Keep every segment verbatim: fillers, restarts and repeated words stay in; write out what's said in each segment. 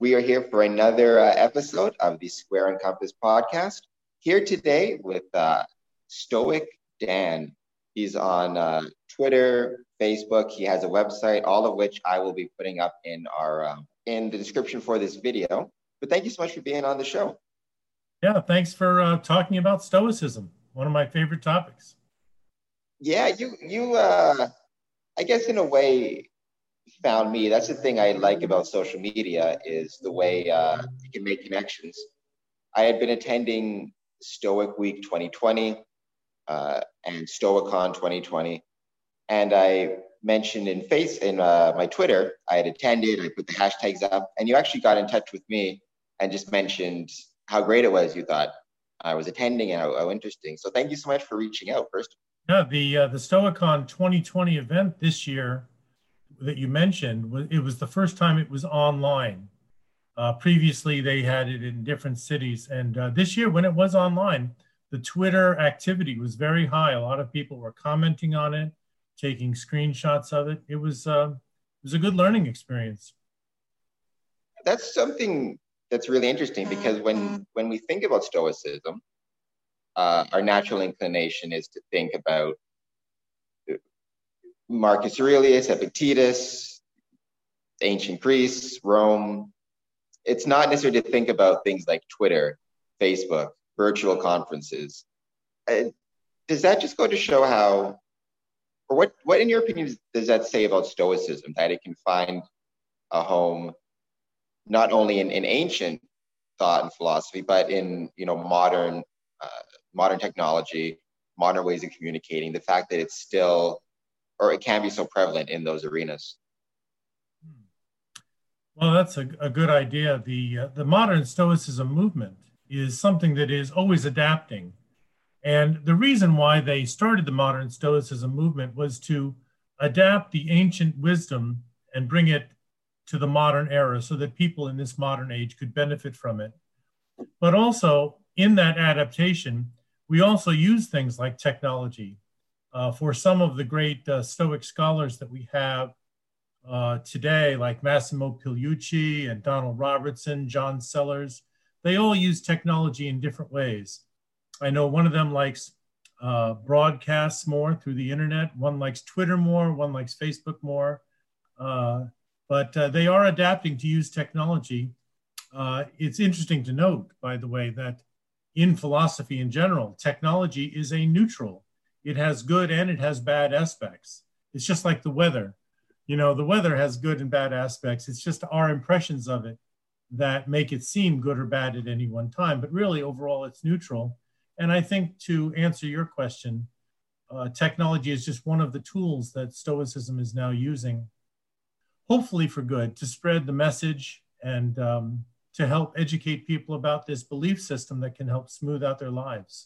We are here for another uh, episode of the Square and Compass podcast. Here today with uh, Stoic Dan. He's on uh, Twitter, Facebook. He has a website, all of which I will be putting up in our um, in the description for this video. But thank you so much for being on the show. Yeah, thanks for uh, talking about Stoicism, one of my favorite topics. Yeah, you you uh, I guess in a way found me. That's the thing I like about social media is the way uh, you can make connections. I had been attending Stoic Week twenty twenty uh, and Stoicon twenty twenty, and I mentioned in face in uh, my Twitter I had attended. I put the hashtags up, and you actually got in touch with me and just mentioned how great it was. You thought I was attending and how, how interesting. So thank you so much for reaching out. First, yeah, the uh, the Stoicon twenty twenty event this year that you mentioned, it was the first time it was online. Uh, previously, they had it in different cities. And uh, this year, when it was online, the Twitter activity was very high. A lot of people were commenting on it, taking screenshots of it. It was, uh, it was a good learning experience. That's something that's really interesting because when, when we think about Stoicism, uh, our natural inclination is to think about Marcus Aurelius, Epictetus, ancient Greece, Rome. It's not necessarily to think about things like Twitter, Facebook, virtual conferences. Uh, does that just go to show how, or what, what in your opinion does that say about Stoicism, that it can find a home not only in, in ancient thought and philosophy, but in you know modern uh, modern technology, modern ways of communicating, the fact that it's still or it can be so prevalent in those arenas? Well, that's a, a good idea. The, uh, the modern Stoicism movement is something that is always adapting. And the reason why they started the modern Stoicism movement was to adapt the ancient wisdom and bring it to the modern era so that people in this modern age could benefit from it. But also in that adaptation, we also use things like technology. Uh, for some of the great uh, Stoic scholars that we have uh, today, like Massimo Pigliucci and Donald Robertson, John Sellers, they all use technology in different ways. I know one of them likes uh, broadcasts more through the internet, one likes Twitter more, one likes Facebook more, uh, but uh, they are adapting to use technology. Uh, it's interesting to note, by the way, that in philosophy in general, technology is a neutral. It has good and it has bad aspects. It's just like the weather. You know, the weather has good and bad aspects. It's just our impressions of it that make it seem good or bad at any one time. But really, overall, it's neutral. And I think to answer your question, uh, technology is just one of the tools that Stoicism is now using, hopefully for good, to spread the message and um, to help educate people about this belief system that can help smooth out their lives.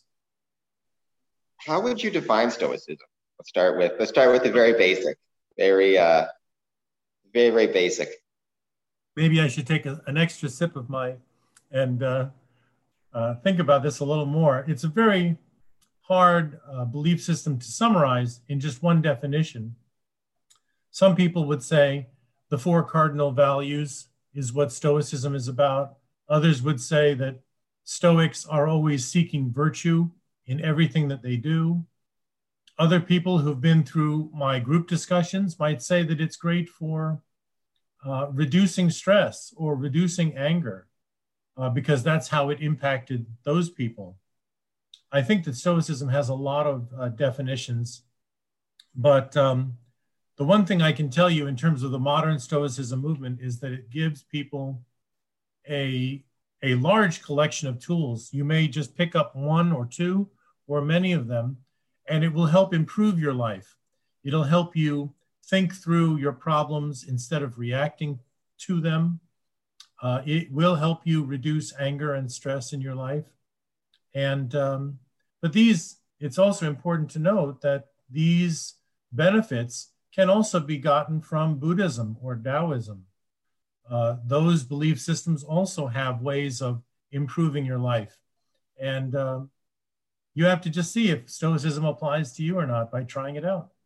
How would you define Stoicism? Let's start with let's start with the very basic, very uh, very very basic. Maybe I should take a, an extra sip of my and uh, uh, think about this a little more. It's a very hard uh, belief system to summarize in just one definition. Some people would say the four cardinal values is what Stoicism is about. Others would say that Stoics are always seeking virtue in everything that they do. Other people who've been through my group discussions might say that it's great for uh, reducing stress or reducing anger uh, because that's how it impacted those people. I think that Stoicism has a lot of uh, definitions, but um, the one thing I can tell you in terms of the modern Stoicism movement is that it gives people a, a large collection of tools. You may just pick up one or two or many of them, and it will help improve your life. It'll help you think through your problems instead of reacting to them. Uh, it will help you reduce anger and stress in your life. And, um, but these, it's also important to note that these benefits can also be gotten from Buddhism or Taoism. Uh, those belief systems also have ways of improving your life. And um, you have to just see if Stoicism applies to you or not by trying it out.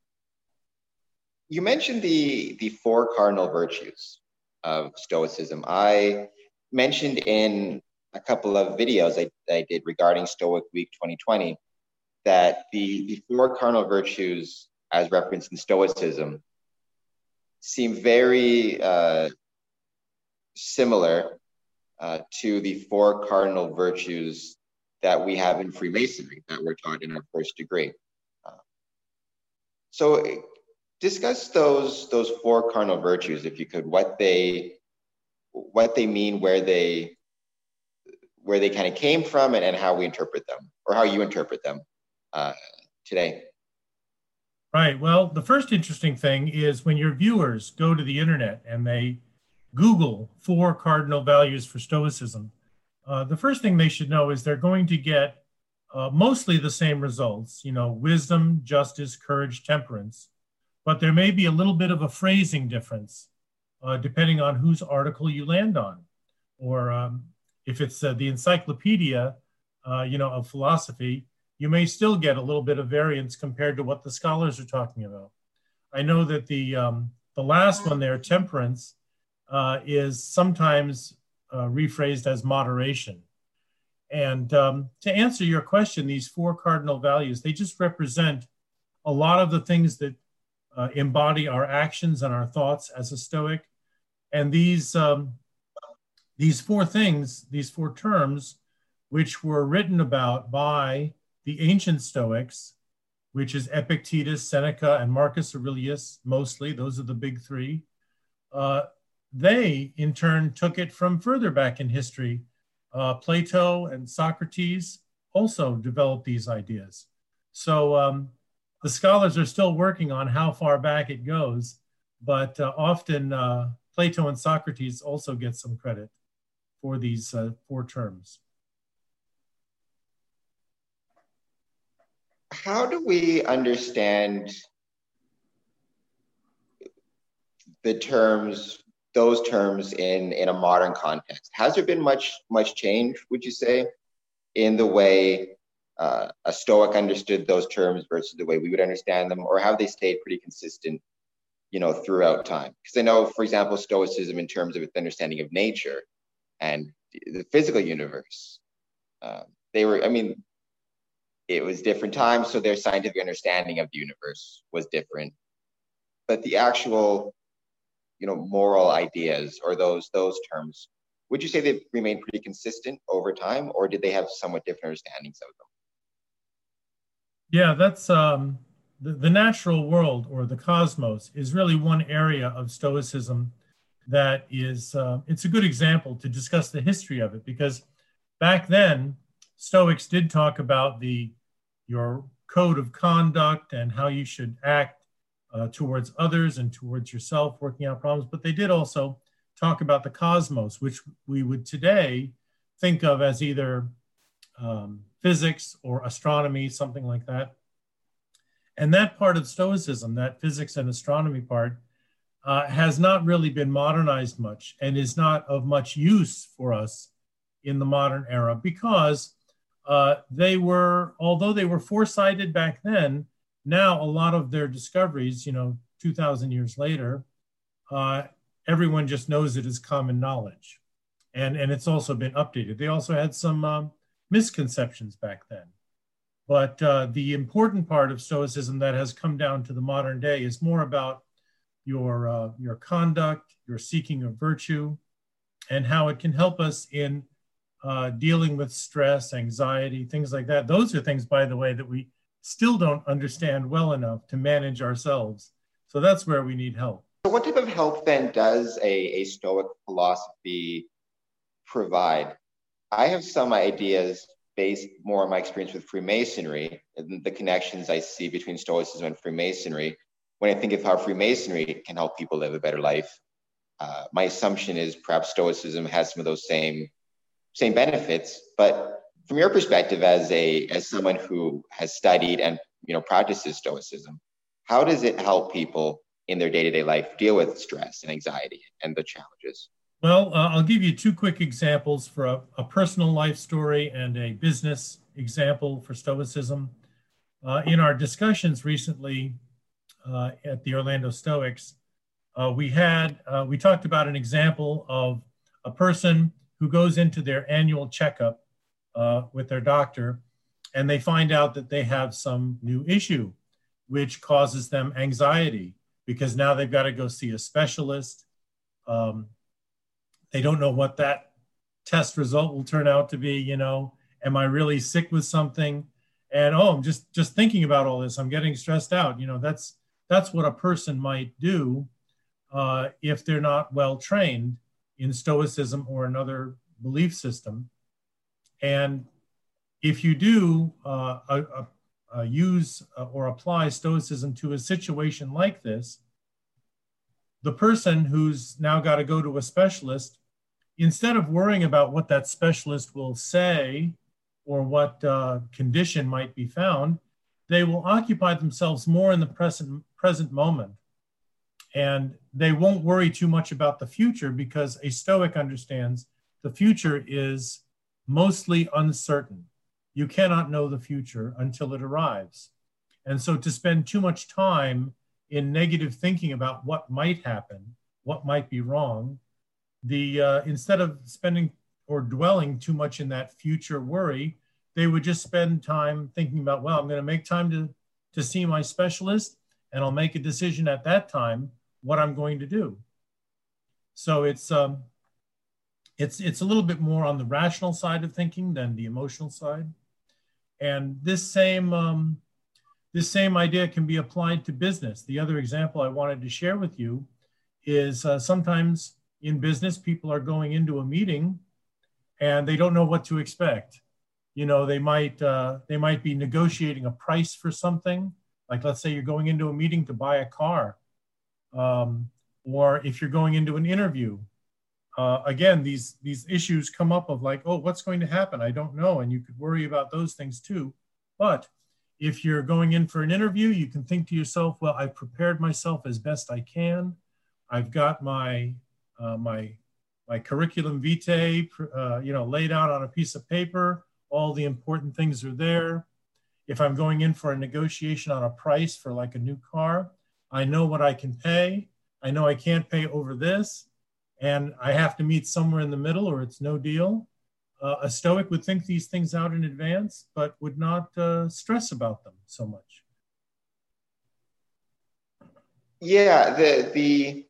You mentioned the the four cardinal virtues of Stoicism. I mentioned in a couple of videos I, I did regarding Stoic Week twenty twenty that the, the four cardinal virtues, as referenced in Stoicism, seem very uh, similar uh, to the four cardinal virtues that we have in Freemasonry that we're taught in our first degree. Uh, so discuss those those four cardinal virtues, if you could, what they what they mean, where they where they kind of came from, and, and how we interpret them, or how you interpret them uh, today. Right. Well, the first interesting thing is when your viewers go to the internet and they Google four cardinal values for Stoicism, uh, the first thing they should know is they're going to get uh, mostly the same results, you know, wisdom, justice, courage, temperance, but there may be a little bit of a phrasing difference uh, depending on whose article you land on. Or um, if it's uh, the encyclopedia, uh, you know, of philosophy, you may still get a little bit of variance compared to what the scholars are talking about. I know that the, um, the last one there, temperance, uh, is sometimes uh, rephrased as moderation. And um, to answer your question, these four cardinal values, they just represent a lot of the things that uh, embody our actions and our thoughts as a Stoic. And these, um, these four things, these four terms, which were written about by the ancient Stoics, which is Epictetus, Seneca, and Marcus Aurelius, mostly, those are the big three, uh, they in turn took it from further back in history. Uh, Plato and Socrates also developed these ideas. So um, the scholars are still working on how far back it goes, but uh, often uh, Plato and Socrates also get some credit for these uh, four terms. How do we understand the terms, those terms in, in a modern context? Has there been much, much change, would you say, in the way uh, a Stoic understood those terms versus the way we would understand them, or have they stayed pretty consistent, you know, throughout time? Because I know, for example, Stoicism in terms of its understanding of nature and the physical universe, uh, they were, I mean, it was different times, so their scientific understanding of the universe was different. But the actual, you know, moral ideas or those those terms, would you say they've remained pretty consistent over time, or did they have somewhat different understandings of them? Yeah, that's um, the, the natural world, or the cosmos, is really one area of Stoicism that is, uh, it's a good example to discuss the history of it, because back then, Stoics did talk about the your code of conduct and how you should act uh, towards others and towards yourself, working out problems. But they did also talk about the cosmos, which we would today think of as either um, physics or astronomy, something like that. And that part of Stoicism, that physics and astronomy part, uh, has not really been modernized much and is not of much use for us in the modern era, because Uh, they were, although they were foresighted back then, now a lot of their discoveries, you know, two thousand years later, uh, everyone just knows it as common knowledge. And, and it's also been updated. They also had some um, misconceptions back then. But uh, the important part of Stoicism that has come down to the modern day is more about your, uh, your conduct, your seeking of virtue, and how it can help us in Uh, dealing with stress, anxiety, things like that. Those are things, by the way, that we still don't understand well enough to manage ourselves. So that's where we need help. So what type of help then does a, a Stoic philosophy provide? I have some ideas based more on my experience with Freemasonry and the connections I see between Stoicism and Freemasonry. When I think of how Freemasonry can help people live a better life, uh, my assumption is perhaps Stoicism has some of those same same benefits. But from your perspective as a as someone who has studied and, you know, practices Stoicism, how does it help people in their day-to-day life deal with stress and anxiety and the challenges? Well, uh, I'll give you two quick examples for a, a personal life story and a business example for Stoicism. Uh, in our discussions recently uh, at the Orlando Stoics, uh, we had uh, we talked about an example of a person who goes into their annual checkup uh, with their doctor, and they find out that they have some new issue, which causes them anxiety because now they've got to go see a specialist. Um, they don't know what that test result will turn out to be. You know, am I really sick with something? And oh, I'm just just thinking about all this, I'm getting stressed out. You know, that's that's what a person might do uh, if they're not well trained in Stoicism or another belief system. And if you do uh, uh, uh, use uh, or apply Stoicism to a situation like this, the person who's now got to go to a specialist, instead of worrying about what that specialist will say or what uh, condition might be found, they will occupy themselves more in the present, present moment. And they won't worry too much about the future because a Stoic understands the future is mostly uncertain. You cannot know the future until it arrives. And so to spend too much time in negative thinking about what might happen, what might be wrong, the uh, instead of spending or dwelling too much in that future worry, they would just spend time thinking about, well, I'm going to make time to, to see my specialist, and I'll make a decision at that time what I'm going to do. So it's um, it's it's a little bit more on the rational side of thinking than the emotional side. And this same um, this same idea can be applied to business. The other example I wanted to share with you is uh, sometimes in business, people are going into a meeting and they don't know what to expect. You know, they might uh, they might be negotiating a price for something. Like, let's say you're going into a meeting to buy a car. Um, or if you're going into an interview, uh, again, these, these issues come up of like, oh, what's going to happen? I don't know. And you could worry about those things too. But if you're going in for an interview, you can think to yourself, well, I've prepared myself as best I can. I've got my, uh, my, my curriculum vitae, uh, you know, laid out on a piece of paper. All the important things are there. If I'm going in for a negotiation on a price for like a new car, I know what I can pay. I know I can't pay over this, and I have to meet somewhere in the middle or it's no deal. Uh, a Stoic would think these things out in advance, but would not uh, stress about them so much. Yeah, the the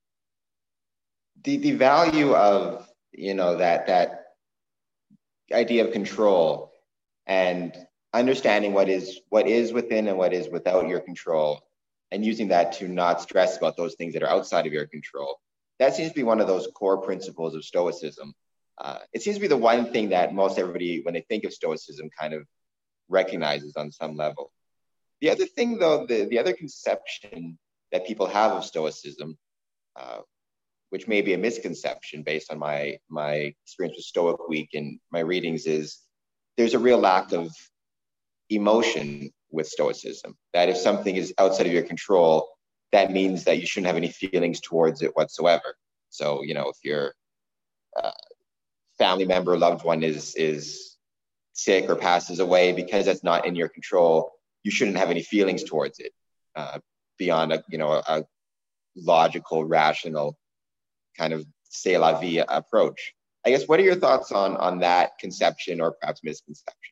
the the value of, you know, that that idea of control and understanding what is what is within and what is without your control, and using that to not stress about those things that are outside of your control. That seems to be one of those core principles of Stoicism. Uh, it seems to be the one thing that most everybody, when they think of Stoicism, kind of recognizes on some level. The other thing, though, the, the other conception that people have of Stoicism, uh, which may be a misconception based on my, my experience with Stoic Week and my readings, is there's a real lack of emotion with Stoicism, that if something is outside of your control, that means that you shouldn't have any feelings towards it whatsoever. So, you know, if your uh, family member, loved one is is sick or passes away, because that's not in your control, you shouldn't have any feelings towards it uh, beyond a, you know, a, a logical, rational kind of c'est la vie approach. I guess, what are your thoughts on on that conception or perhaps misconception?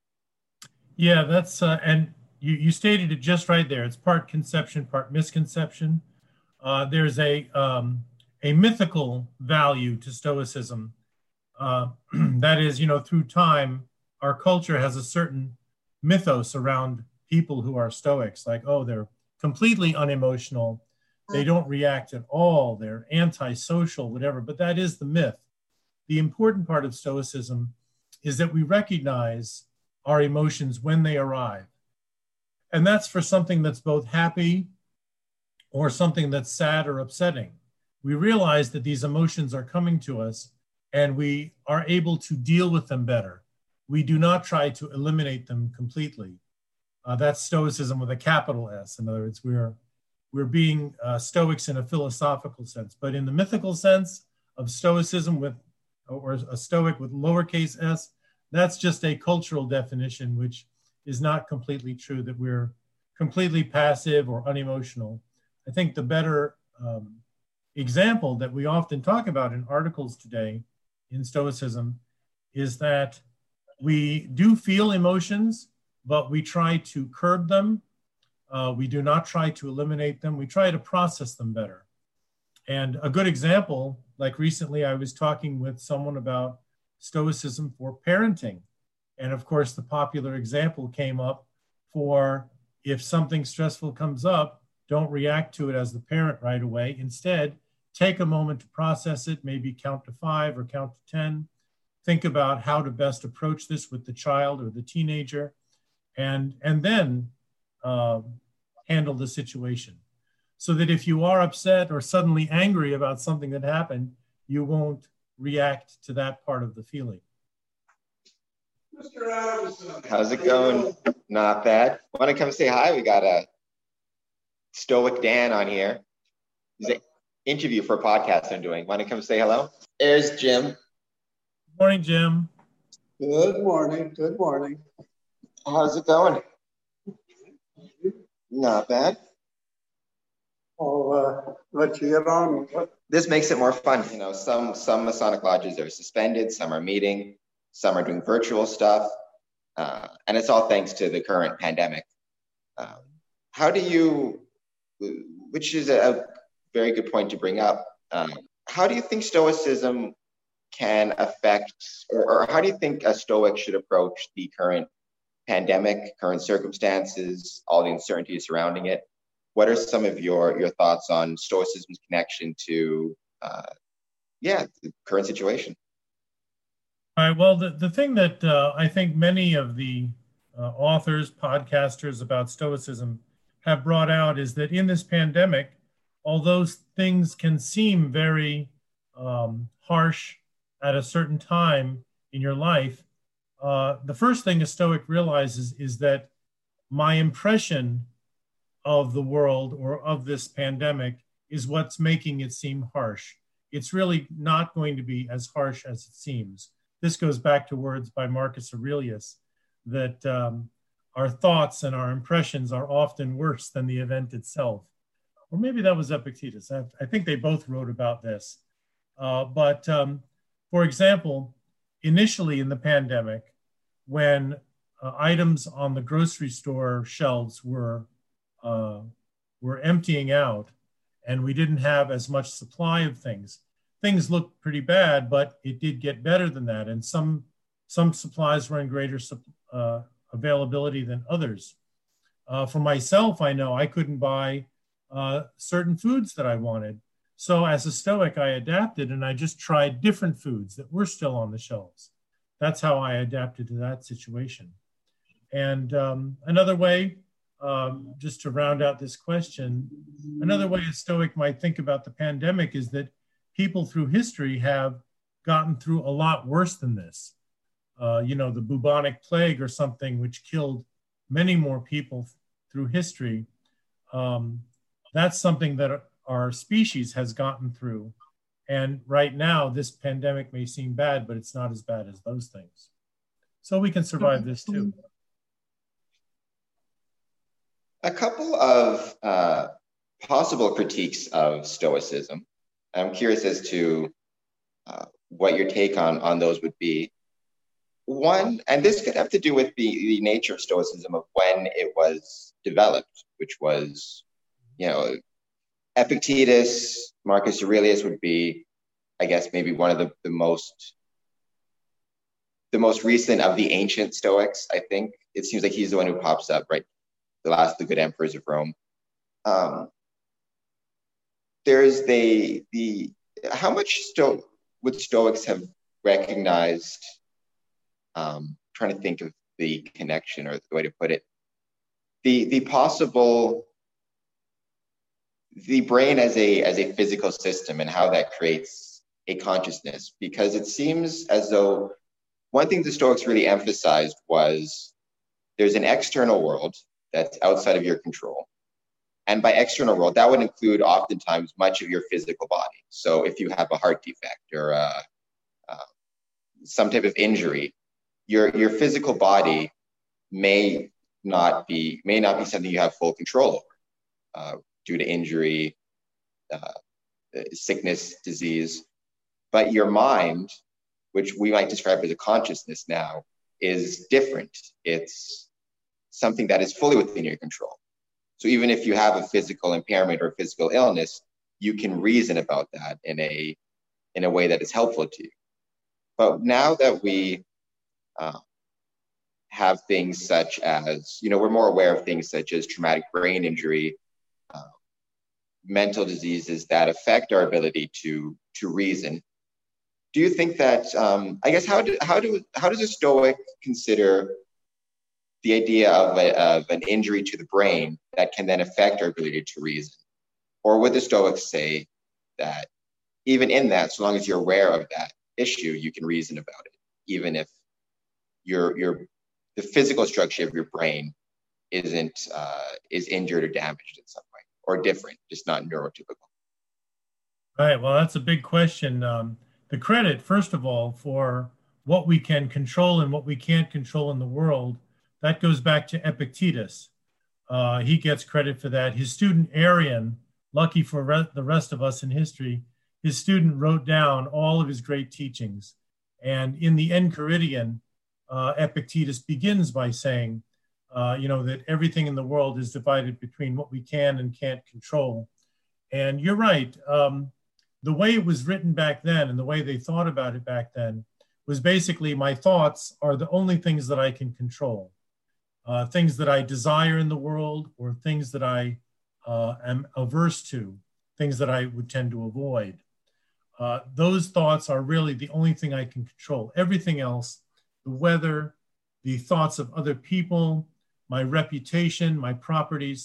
Yeah, that's, uh, and you, you stated it just right there. It's part conception, part misconception. Uh, there's a, um, a mythical value to Stoicism. Uh, that is, you know, through time, our culture has a certain mythos around people who are Stoics, like, oh, they're completely unemotional. They don't react at all. They're antisocial, whatever, but that is the myth. The important part of Stoicism is that we recognize our emotions when they arrive. And that's for something that's both happy or something that's sad or upsetting. We realize that these emotions are coming to us and we are able to deal with them better. We do not try to eliminate them completely. Uh, that's Stoicism with a capital S. In other words, we're, we're being uh, Stoics in a philosophical sense, but in the mythical sense of Stoicism with, or a Stoic with lowercase s, that's just a cultural definition, which is not completely true, that we're completely passive or unemotional. I think the better um, example that we often talk about in articles today in Stoicism is that we do feel emotions, but we try to curb them. Uh, we do not try to eliminate them. We try to process them better. And a good example, like recently I was talking with someone about Stoicism for parenting. And of course, the popular example came up for if something stressful comes up, don't react to it as the parent right away. Instead, take a moment to process it, maybe count to five or count to ten. Think about how to best approach this with the child or the teenager, and, and then uh, handle the situation. So that if you are upset or suddenly angry about something that happened, you won't react to that part of the feeling. Mister Adamson. How's it going? Not bad. Want to come say hi? We got a Stoic Dan on here. He's an interview for a podcast I'm doing. Want to come say hello? There's Jim. Good morning, Jim. Good morning. Good morning. How's it going? Not bad. I'll uh, let you get on with it. This makes it more fun. You know, some some Masonic lodges are suspended, some are meeting, some are doing virtual stuff, uh, and it's all thanks to the current pandemic. Um, how do you, which is a very good point to bring up, um, how do you think Stoicism can affect, or, or how do you think a Stoic should approach the current pandemic, current circumstances, all the uncertainty surrounding it? What are some of your, your thoughts on Stoicism's connection to, uh, yeah, the current situation? All right, well, the, the thing that uh, I think many of the uh, authors, podcasters about Stoicism have brought out is that in this pandemic, although things can seem very um, harsh at a certain time in your life, uh, the first thing a Stoic realizes is that my impression of the world or of this pandemic is what's making it seem harsh. It's really not going to be as harsh as it seems. This goes back to words by Marcus Aurelius that um, our thoughts and our impressions are often worse than the event itself. Or maybe that was Epictetus. I, I think they both wrote about this. Uh, but um, for example, initially in the pandemic, when uh, items on the grocery store shelves were uh, were emptying out and we didn't have as much supply of things, things looked pretty bad, but it did get better than that. And some, some supplies were in greater uh, availability than others. Uh, for myself, I know I couldn't buy uh, certain foods that I wanted. So as a Stoic, I adapted and I just tried different foods that were still on the shelves. That's how I adapted to that situation. And um, another way, um, just to round out this question, another way a Stoic might think about the pandemic is that people through history have gotten through a lot worse than this. Uh, you know, the bubonic plague or something which killed many more people through history. Um, that's something that our species has gotten through. And right now, this pandemic may seem bad, but it's not as bad as those things. So we can survive this too. A couple of uh, possible critiques of Stoicism. I'm curious as to uh, what your take on, on those would be. One, and this could have to do with the, the nature of Stoicism of when it was developed, which was, you know, Epictetus, Marcus Aurelius would be, I guess, maybe one of the, the most the most recent of the ancient Stoics, I think. It seems like he's the one who pops up, right? The last of the good emperors of Rome. Um, there's the, the how much Sto- would Stoics have recognized, um, trying to think of the connection or the way to put it, the the possible, the brain as a as a physical system and how that creates a consciousness, because it seems as though one thing the Stoics really emphasized was there's an external world that's outside of your control. And by external world, that would include oftentimes much of your physical body. So if you have a heart defect or uh, uh, some type of injury, your your physical body may not be may not be something you have full control over uh, due to injury, uh, sickness, disease. But your mind which we might describe as a consciousness now, is different. It's something that is fully within your control. So even if you have a physical impairment or physical illness, you can reason about that in a in a way that is helpful to you. But now that we uh, have things such as, you know, we're more aware of things such as traumatic brain injury, uh, mental diseases that affect our ability to to reason. Do you think that, um, I guess, how do how do how does a Stoic consider the idea of, a, of an injury to the brain that can then affect our ability to reason? Or would the Stoics say that even in that, so long as you're aware of that issue, you can reason about it, even if your your the physical structure of your brain isn't uh, is injured or damaged in some way, or different, just not neurotypical? Right. Well, that's a big question. Um, the credit, first of all, for what we can control and what we can't control in the world, that goes back to Epictetus. Uh, he gets credit for that. His student Arrian, lucky for re- the rest of us in history, his student wrote down all of his great teachings. And in the Enchiridion, uh, Epictetus begins by saying, uh, you know, that everything in the world is divided between what we can and can't control. And you're right. Um, the way it was written back then and the way they thought about it back then was basically, my thoughts are the only things that I can control. Uh, things that I desire in the world, or things that I uh, am averse to, things that I would tend to avoid. Uh, those thoughts are really the only thing I can control. Everything else, the weather, the thoughts of other people, my reputation, my properties,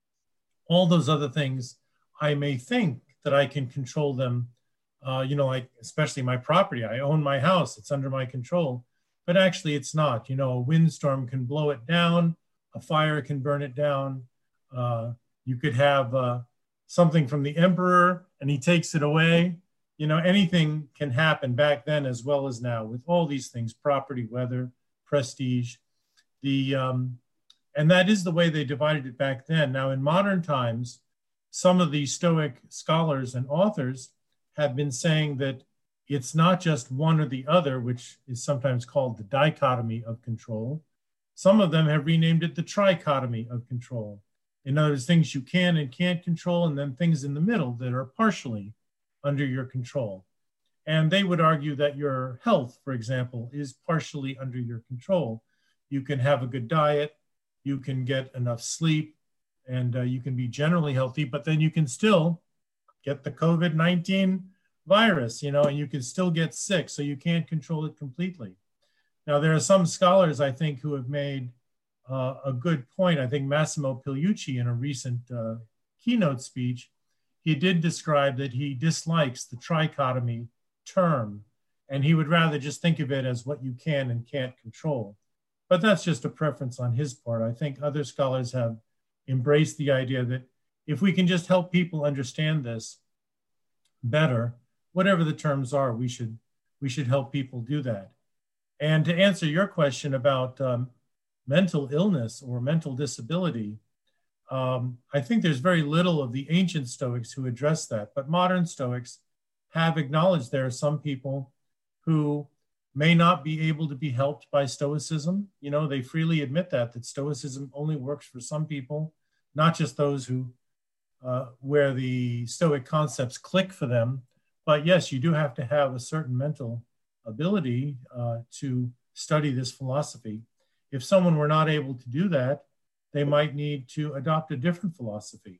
all those other things, I may think that I can control them. Uh, you know, like especially my property. I own my house, it's under my control. But actually it's not. You know, a windstorm can blow it down, a fire can burn it down. Uh, you could have uh, something from the emperor and he takes it away. You know, anything can happen back then as well as now with all these things: property, weather, prestige. The um, and that is the way they divided it back then. Now in modern times, some of the Stoic scholars and authors have been saying that it's not just one or the other, which is sometimes called the dichotomy of control. Some of them have renamed it the trichotomy of control. In other words, things you can and can't control, and then things in the middle that are partially under your control. And they would argue that your health, for example, is partially under your control. You can have a good diet, you can get enough sleep, and uh, you can be generally healthy, but then you can still get the COVID nineteen virus, you know, and you can still get sick, so you can't control it completely. Now, there are some scholars, I think, who have made uh, a good point. I think Massimo Pigliucci, in a recent uh, keynote speech, he did describe that he dislikes the trichotomy term, and he would rather just think of it as what you can and can't control. But that's just a preference on his part. I think other scholars have embraced the idea that if we can just help people understand this better, whatever the terms are, we should we should help people do that. And to answer your question about um, mental illness or mental disability, um, I think there's very little of the ancient Stoics who address that, but modern Stoics have acknowledged there are some people who may not be able to be helped by Stoicism. You know, they freely admit that, that Stoicism only works for some people, not just those who, uh, where the Stoic concepts click for them. But yes, you do have to have a certain mental ability uh, to study this philosophy. If someone were not able to do that, they might need to adopt a different philosophy.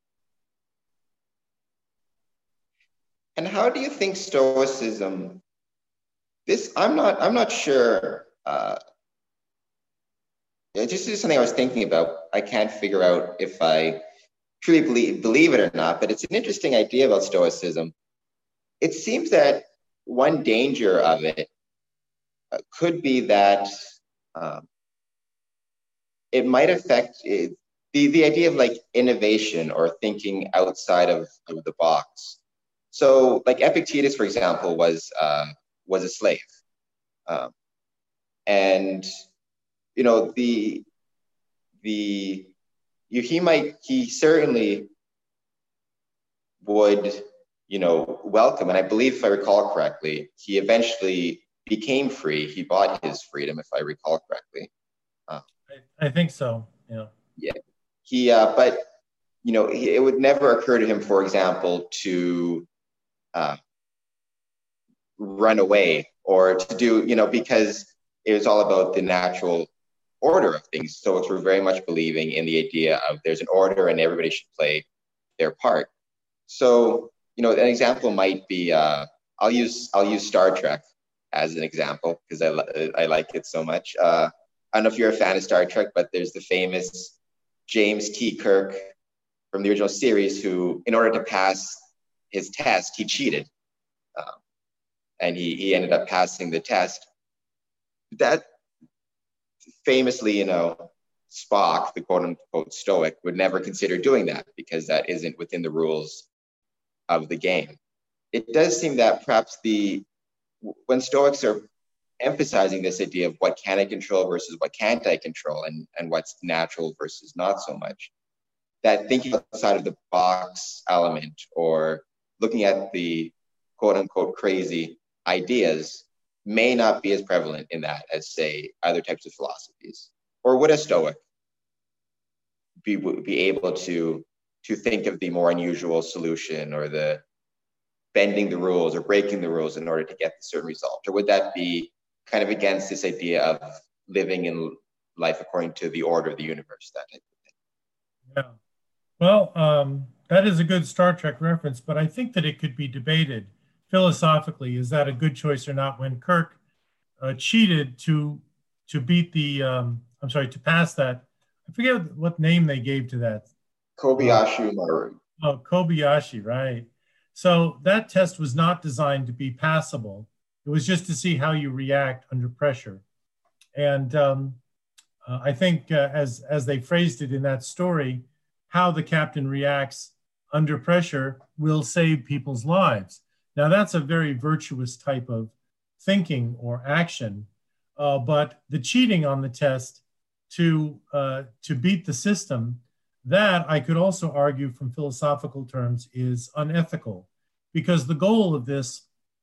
And how do you think Stoicism, this, I'm not, I'm not sure, uh, it just is something I was thinking about. I can't figure out if I truly believe, believe it or not, but it's an interesting idea about Stoicism. It seems that one danger of it uh, could be that um, it might affect it, the, the idea of like innovation or thinking outside of, of the box. So like Epictetus, for example, was, uh, was a slave. Um, and, you know, the, the, you, he might, he certainly would, you know, welcome. And I believe, if I recall correctly, he eventually became free. He bought his freedom, if I recall correctly. Uh, I, I think so. Yeah. Yeah. He, uh, but you know, he, it would never occur to him, for example, to uh, run away or to do, you know, because it was all about the natural order of things. Stoics were very much believing in the idea of there's an order and everybody should play their part. So, you know, an example might be, uh, I'll use I'll use Star Trek as an example because I, I like it so much. Uh, I don't know if you're a fan of Star Trek, but there's the famous James T. Kirk from the original series who, in order to pass his test, he cheated. Um, and he, he ended up passing the test. That famously, you know, Spock, the quote-unquote Stoic, would never consider doing that because that isn't within the rules of the game. It does seem that perhaps the when Stoics are emphasizing this idea of what can I control versus what can't I control and, and what's natural versus not so much, that thinking outside of the box element or looking at the quote-unquote crazy ideas may not be as prevalent in that as, say, other types of philosophies. Or would a Stoic be, be able to, to think of the more unusual solution or the bending the rules or breaking the rules in order to get a certain result? Or would that be kind of against this idea of living in life according to the order of the universe, that type of thing? Yeah. Well, um, that is a good Star Trek reference, but I think that it could be debated philosophically. Is that a good choice or not? When Kirk uh, cheated to to beat the, um, I'm sorry, to pass that, I forget what name they gave to that. Kobayashi Maru. Oh, Kobayashi, right. So that test was not designed to be passable. It was just to see how you react under pressure. And um, uh, I think uh, as, as they phrased it in that story, how the captain reacts under pressure will save people's lives. Now that's a very virtuous type of thinking or action, uh, but the cheating on the test to, uh, to beat the system, that I could also argue from philosophical terms is unethical, because the goal of this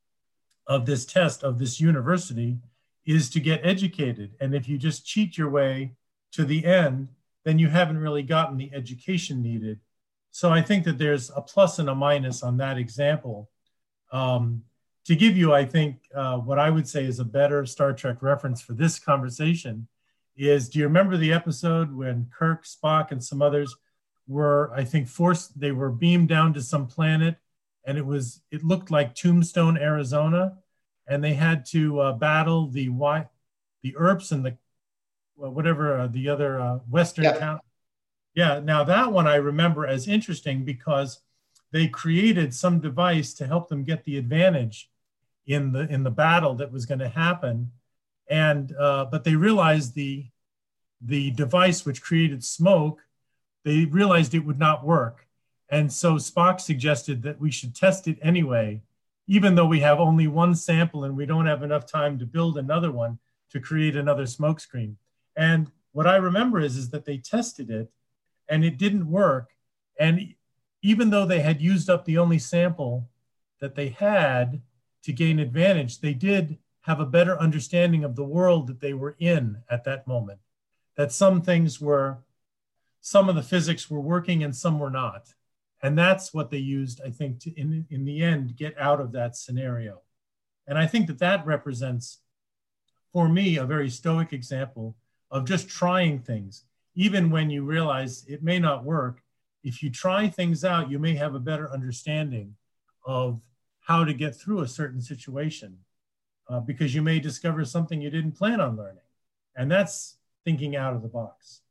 of this test, of this university, is to get educated. And if you just cheat your way to the end, then you haven't really gotten the education needed. So I think that there's a plus and a minus on that example. Um, to give you, I think, uh, what I would say is a better Star Trek reference for this conversation is, do you remember the episode when Kirk, Spock, and some others were, I think, forced, they were beamed down to some planet, and it was, it looked like Tombstone, Arizona, and they had to uh, battle the y, the Earps and the well, whatever uh, the other uh, Western yeah. town. Yeah. Now that one I remember as interesting because they created some device to help them get the advantage in the in the battle that was going to happen, and uh, but they realized the the device which created smoke, they realized it would not work. And so Spock suggested that we should test it anyway, even though we have only one sample and we don't have enough time to build another one to create another smoke screen. And what I remember is, is that they tested it and it didn't work. And even though they had used up the only sample that they had to gain advantage, they did have a better understanding of the world that they were in at that moment. That some things were, some of the physics were working and some were not. And that's what they used, I think, to, in, in the end, get out of that scenario. And I think that that represents, for me, a very Stoic example of just trying things. Even when you realize it may not work, if you try things out, you may have a better understanding of how to get through a certain situation, uh, because you may discover something you didn't plan on learning. And that's thinking out of the box.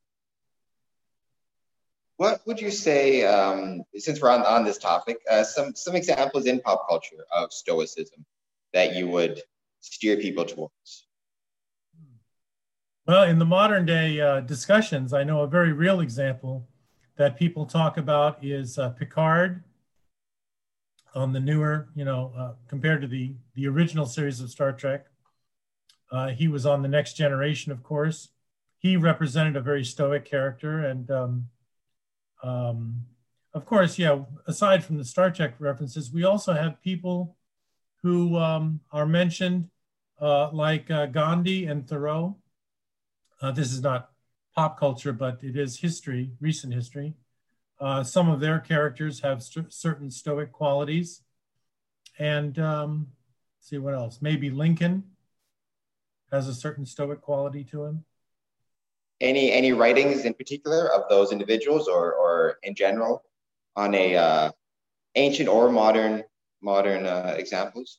What would you say, um, since we're on, on this topic, uh, some, some examples in pop culture of Stoicism that you would steer people towards? Well, in the modern day uh, discussions, I know a very real example that people talk about is uh, Picard on the newer, you know, uh, compared to the, the original series of Star Trek. Uh, he was on The Next Generation, of course. He represented a very Stoic character. And um, um, of course, yeah, aside from the Star Trek references, we also have people who um, are mentioned uh, like uh, Gandhi and Thoreau. Uh, this is not pop culture, but it is history, recent history. Uh, some of their characters have st- certain Stoic qualities. And um, let's see what else. Maybe Lincoln has a certain Stoic quality to him. Any any writings in particular of those individuals, or or in general, on a uh, ancient or modern modern uh, examples?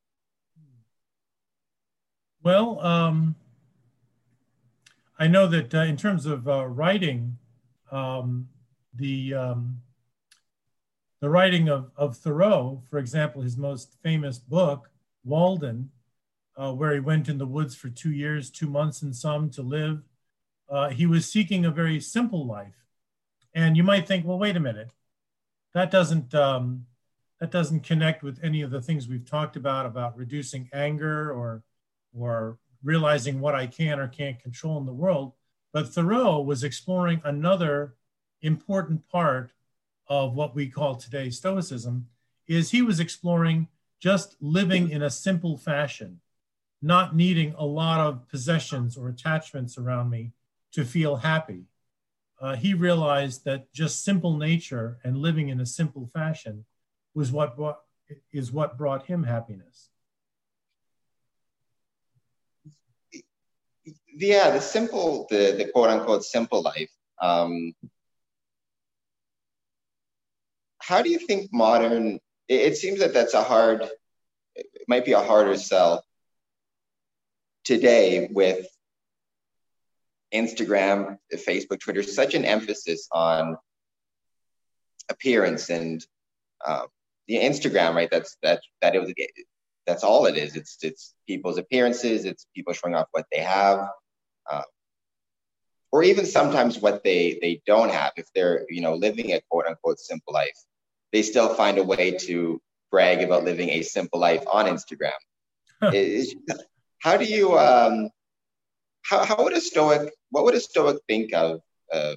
Well, um, I know that uh, in terms of uh, writing, um, the um, the writing of, of Thoreau, for example, his most famous book, Walden, uh, where he went in the woods for two years, two months and some to live. Uh, he was seeking a very simple life. And you might think, well, wait a minute, that doesn't, um, that doesn't connect with any of the things we've talked about, about reducing anger or, or realizing what I can or can't control in the world. But Thoreau was exploring another important part of what we call today Stoicism, is he was exploring just living in a simple fashion, not needing a lot of possessions or attachments around me to feel happy. Uh, he realized that just simple nature and living in a simple fashion was what brought, is what brought him happiness. Yeah, the simple, the, the quote unquote simple life. Um, how do you think modern, it, it seems that that's a hard, it might be a harder sell today with Instagram, Facebook, Twitter, such an emphasis on appearance and uh, the Instagram, right? That's that that it was that's all it is. It's it's people's appearances. It's people showing off what they have, uh, or even sometimes what they they don't have. If they're you know living a quote unquote simple life, they still find a way to brag about living a simple life on Instagram. It, how do you um, how how would a Stoic what would a Stoic think of, uh,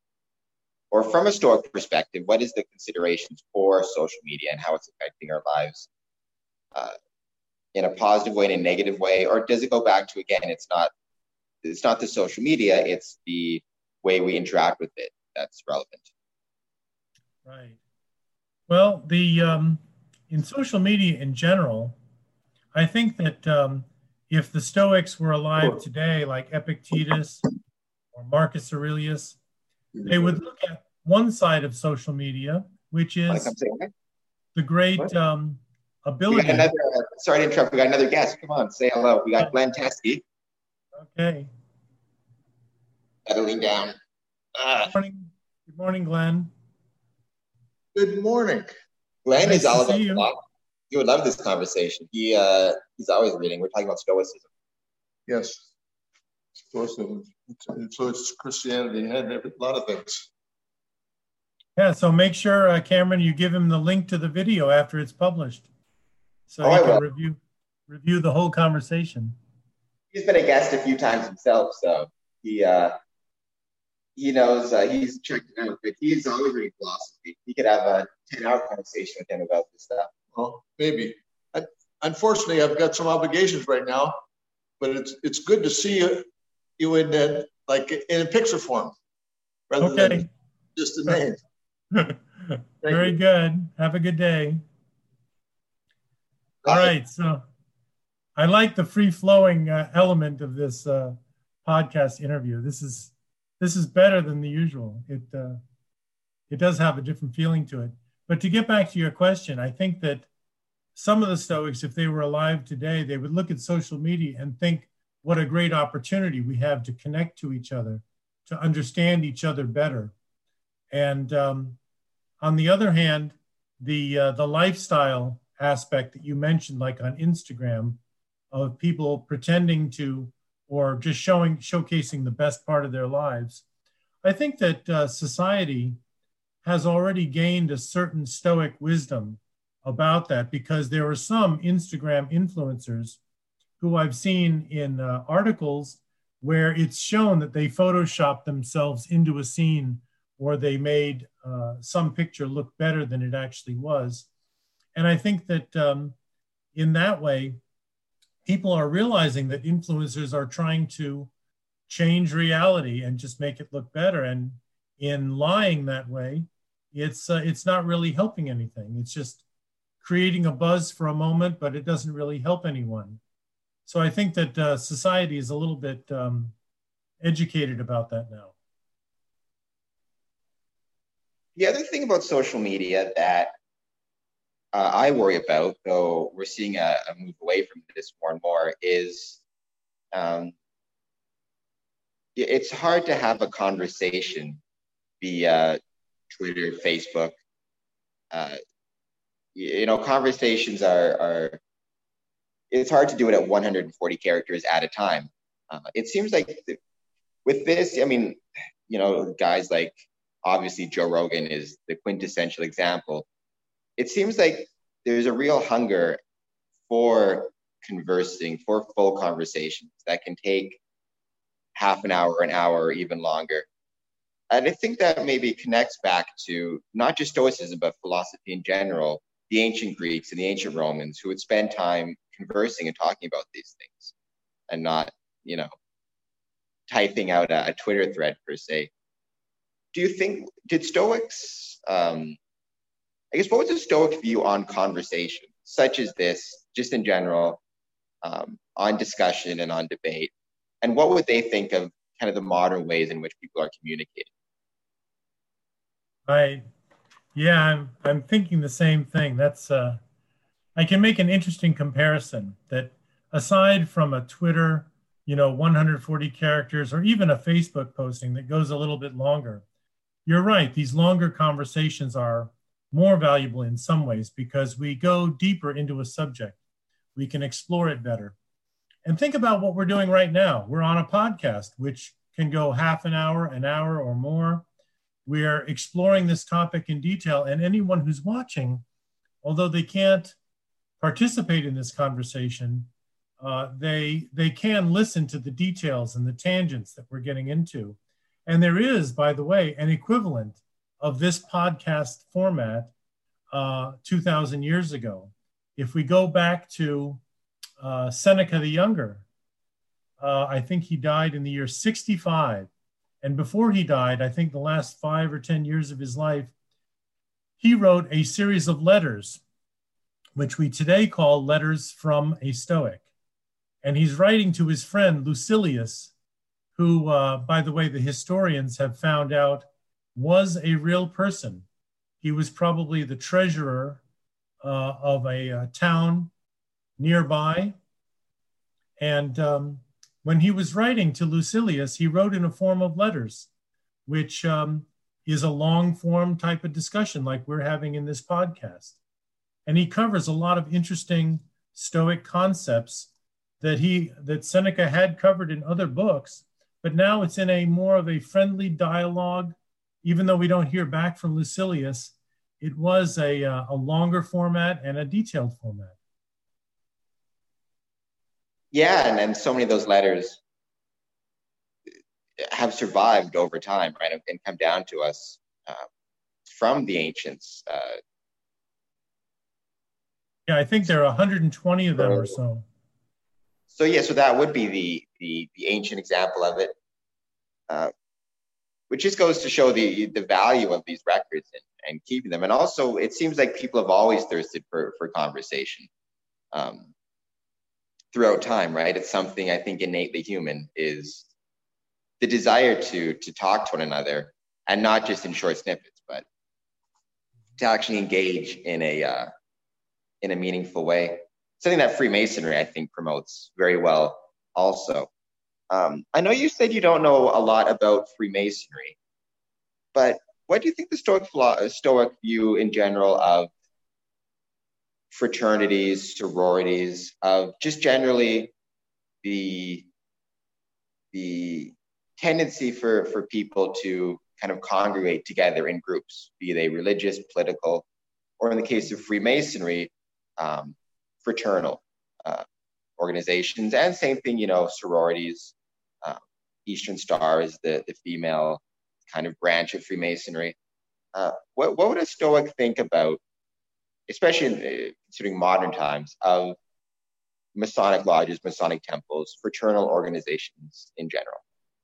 or from a Stoic perspective, what is the considerations for social media and how it's affecting our lives uh, in a positive way, in a negative way, or does it go back to, again, it's not it's not the social media, it's the way we interact with it that's relevant? Right. Well, the um, in social media in general, I think that um, if the Stoics were alive today, like Epictetus or Marcus Aurelius, they would look at one side of social media, which is the great um, ability. We got another, uh, sorry to interrupt, we got another guest. Come on, say hello. We got Glenn Teskey. Okay. Settling down. Uh, Good morning, Good morning, Glenn. Good morning. Glenn Nice is all to see about you. thought. He would love this conversation. He uh, he's always reading. We're talking about Stoicism. Yes. Stoicism influences Christianity and a lot of things. Yeah, so make sure, uh, Cameron, you give him the link to the video after it's published, so Oh, he I can will. review review the whole conversation. He's been a guest a few times himself, so he uh, he knows uh, he's checked it out. But he's always reading philosophy. He could have a ten-hour conversation with him about this stuff. Well, maybe. I, unfortunately, I've got some obligations right now, but it's it's good to see you, you in uh, like in a picture form, rather Okay. than just a name. Very you. good. Have a good day. All right. So I like the free-flowing uh, element of this uh, podcast interview. This is this is better than the usual. It uh, it does have a different feeling to it. But to get back to your question, I think that some of the Stoics, if they were alive today, they would look at social media and think what a great opportunity we have to connect to each other, to understand each other better. And um, on the other hand, the uh, the lifestyle aspect that you mentioned, like on Instagram, of people pretending to, or just showing, showcasing the best part of their lives, I think that uh, society has already gained a certain Stoic wisdom about that, because there are some Instagram influencers who I've seen in uh, articles where it's shown that they photoshopped themselves into a scene, or they made uh, some picture look better than it actually was. And I think that um, in that way, people are realizing that influencers are trying to change reality and just make it look better. And in lying that way, it's uh, it's not really helping anything. It's just creating a buzz for a moment, but it doesn't really help anyone. So I think that uh, society is a little bit um, educated about that now. The other thing about social media that uh, I worry about, though we're seeing a, a move away from this more and more, is um, it's hard to have a conversation via Twitter, Facebook. Uh, you know, conversations are, are, it's hard to do it at one hundred forty characters at a time. Uh, it seems like th- with this, I mean, you know, guys like, obviously Joe Rogan is the quintessential example. It seems like there's a real hunger for conversing, for full conversations that can take half an hour, an hour, or even longer. And I think that maybe connects back to not just Stoicism, but philosophy in general, the ancient Greeks and the ancient Romans who would spend time conversing and talking about these things and not, you know, typing out a, a Twitter thread per se. Do you think, did Stoics, um, I guess, what was the Stoic view on conversation, such as this, just in general, um, on discussion and on debate? And what would they think of kind of the modern ways in which people are communicating? I, yeah, I'm, I'm thinking the same thing. That's, uh, I can make an interesting comparison that aside from a Twitter, you know, one hundred forty characters, or even a Facebook posting that goes a little bit longer, you're right. These longer conversations are more valuable in some ways because we go deeper into a subject. We can explore it better. And think about what we're doing right now. We're on a podcast, which can go half an hour, an hour or more. We are exploring this topic in detail, and anyone who's watching, although they can't participate in this conversation, uh, they, they can listen to the details and the tangents that we're getting into. And there is, by the way, an equivalent of this podcast format uh, two thousand years ago. If we go back to uh, Seneca the Younger, uh, I think he died in the year sixty-five. And before he died, I think the last five or ten years of his life, he wrote a series of letters, which we today call letters from a Stoic. And he's writing to his friend Lucilius, who, uh, by the way, the historians have found out was a real person. He was probably the treasurer uh, of a uh, town nearby. And um, when he was writing to Lucilius, he wrote in a form of letters, which um, is a long form type of discussion like we're having in this podcast. And he covers a lot of interesting Stoic concepts that he that Seneca had covered in other books, but now it's in a more of a friendly dialogue. Even though we don't hear back from Lucilius, it was a, uh, a longer format and a detailed format. Yeah, and, and so many of those letters have survived over time, right, and come down to us uh, from the ancients. Uh, yeah, I think there are one hundred twenty of them or so. So yeah, so that would be the the, the ancient example of it, uh, which just goes to show the the value of these records and, and keeping them. And also, it seems like people have always thirsted for for conversation um, throughout time, right? It's something I think innately human is the desire to to talk to one another, and not just in short snippets, but to actually engage in a uh, in a meaningful way. Something that Freemasonry, I think, promotes very well also. Um, I know you said you don't know a lot about Freemasonry, but what do you think the Stoic, Stoic view in general of fraternities, sororities, of just generally the, the tendency for, for people to kind of congregate together in groups, be they religious, political, or in the case of Freemasonry, um, fraternal uh, organizations, and same thing, you know, sororities. Uh, Eastern Star is the, the female kind of branch of Freemasonry. Uh, what, what would a Stoic think about, especially in, uh, considering modern times, of Masonic lodges, Masonic temples, fraternal organizations in general.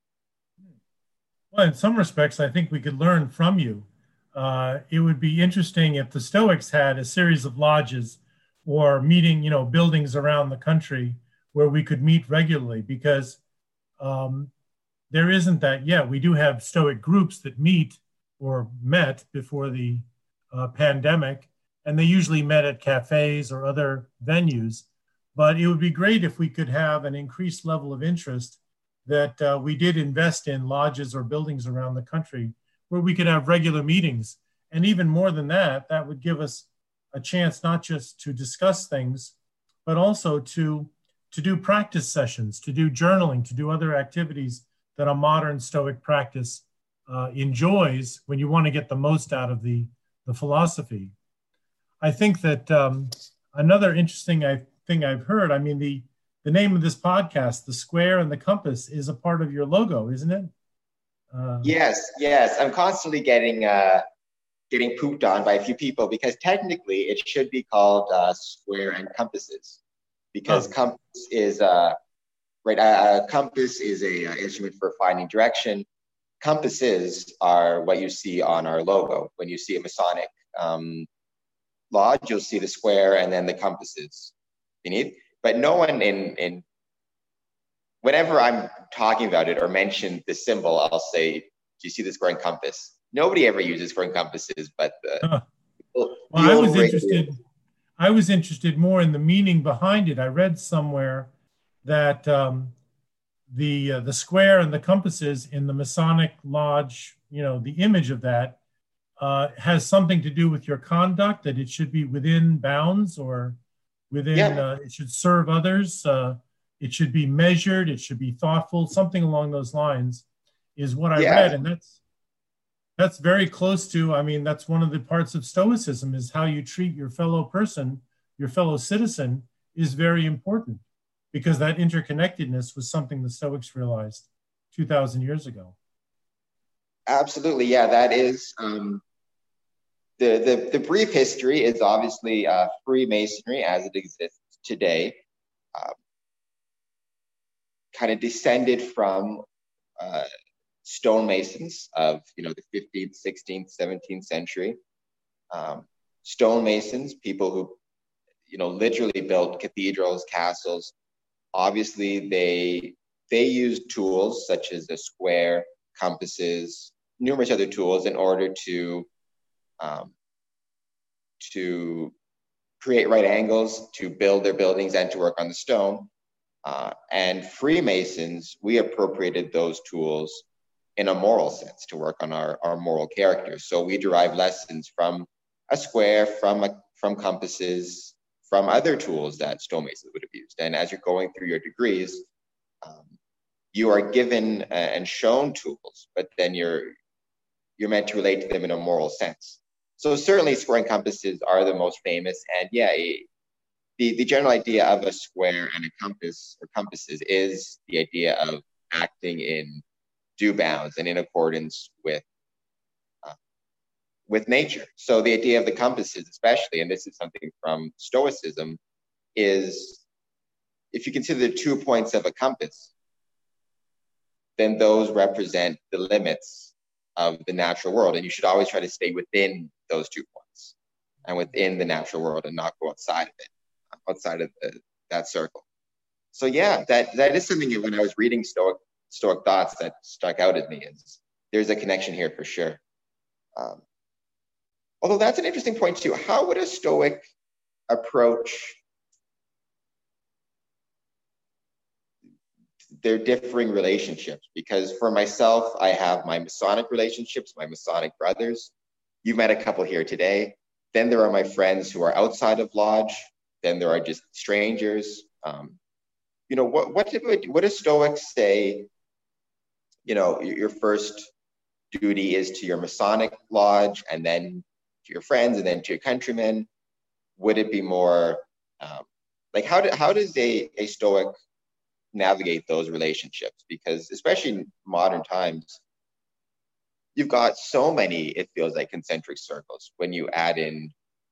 Well, in some respects, I think we could learn from you. Uh, it would be interesting if the Stoics had a series of lodges or meeting, you know, buildings around the country where we could meet regularly, because um, there isn't that yet. We do have Stoic groups that meet or met before the uh, pandemic, and they usually met at cafes or other venues. But it would be great if we could have an increased level of interest that uh, we did invest in lodges or buildings around the country where we could have regular meetings. And even more than that, that would give us a chance not just to discuss things, but also to, to do practice sessions, to do journaling, to do other activities that a modern Stoic practice uh, enjoys when you want to get the most out of the, the philosophy. I think that um, another interesting I, thing I've heard, I mean, the The name of this podcast, The Square and the Compass, is a part of your logo, isn't it? Uh, yes, yes. I'm constantly getting uh, getting pooped on by a few people because technically it should be called uh, Square and Compasses, because oh. compass is uh, right. A, a compass is a uh, instrument for finding direction. Compasses are what you see on our logo. When you see a Masonic um, lodge, you'll see the square and then the compasses beneath. But no one in, in, whenever I'm talking about it or mention the symbol, I'll say, do you see the square and compass? Nobody ever uses square and compasses, but the, huh. the well, I was interested, is. I was interested more in the meaning behind it. I read somewhere that um, the, uh, the square and the compasses in the Masonic lodge, you know, the image of that uh, has something to do with your conduct, that it should be within bounds or within, yeah. uh, it should serve others. Uh, it should be measured. It should be thoughtful. Something along those lines is what I yeah. read. And that's, that's very close to, I mean, that's one of the parts of Stoicism, is how you treat your fellow person, your fellow citizen, is very important, because that interconnectedness was something the Stoics realized two thousand years ago. Absolutely. Yeah, that is, um, The, the, the brief history is obviously uh, Freemasonry as it exists today, uh, kind of descended from uh, stonemasons of, you know, the fifteenth, sixteenth, seventeenth century. Um, stonemasons, people who, you know, literally built cathedrals, castles. Obviously, they they used tools such as the square, compasses, numerous other tools in order to Um, to create right angles, to build their buildings and to work on the stone. Uh, and Freemasons, we appropriated those tools in a moral sense to work on our, our moral character. So we derive lessons from a square, from a, from compasses, from other tools that stonemasons would have used. And as you're going through your degrees, um, you are given and shown tools, but then you're you're meant to relate to them in a moral sense. So certainly square and compasses are the most famous. And yeah, the, the general idea of a square and a compass or compasses is the idea of acting in due bounds and in accordance with uh, with nature. So the idea of the compasses especially, and this is something from Stoicism, is if you consider the two points of a compass, then those represent the limits of the natural world. And you should always try to stay within those two points and within the natural world and not go outside of it, outside of the, that circle. So yeah, that, that is something that when I was reading Stoic, Stoic thoughts that stuck out at me, is there's a connection here for sure. Um, although that's an interesting point too. How would a Stoic approach their differing relationships? Because for myself, I have my Masonic relationships, my Masonic brothers. You've met a couple here today. Then there are my friends who are outside of Lodge. Then there are just strangers. Um, you know, what what did what do Stoics say? You know, your first duty is to your Masonic lodge, and then to your friends, and then to your countrymen. Would it be more um, like how do, how does a, a Stoic navigate those relationships? Because especially in modern times, you've got so many, it feels like, concentric circles when you add in